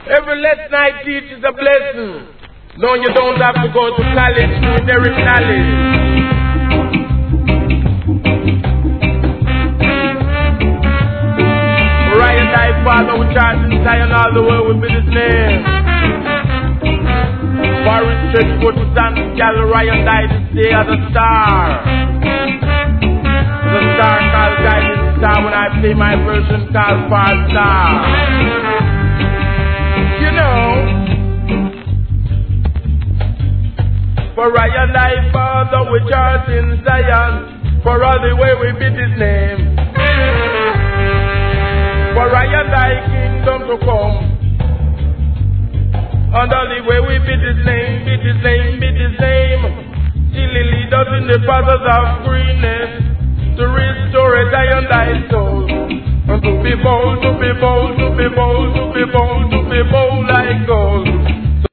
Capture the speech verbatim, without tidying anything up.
Every late night teach is a blessing. No, you don't have to go to college to inherit knowledge. Ryan died, Father, we charge in Zion all the way with his name. Forest Church, go to San Gal, Ryan died to stay as a star. The star called guiding star when I play my version called Far Star. You know, for Ryan died, Father, we charge in Zion, for all the way we beat his name. For I and thy kingdom to come. And all the way we beat his name, beat his name, beat his name. Till he lead us in the paths of greenness, to restore a thy and thy soul. And to be bold, to be bold, to be bold, to be bold,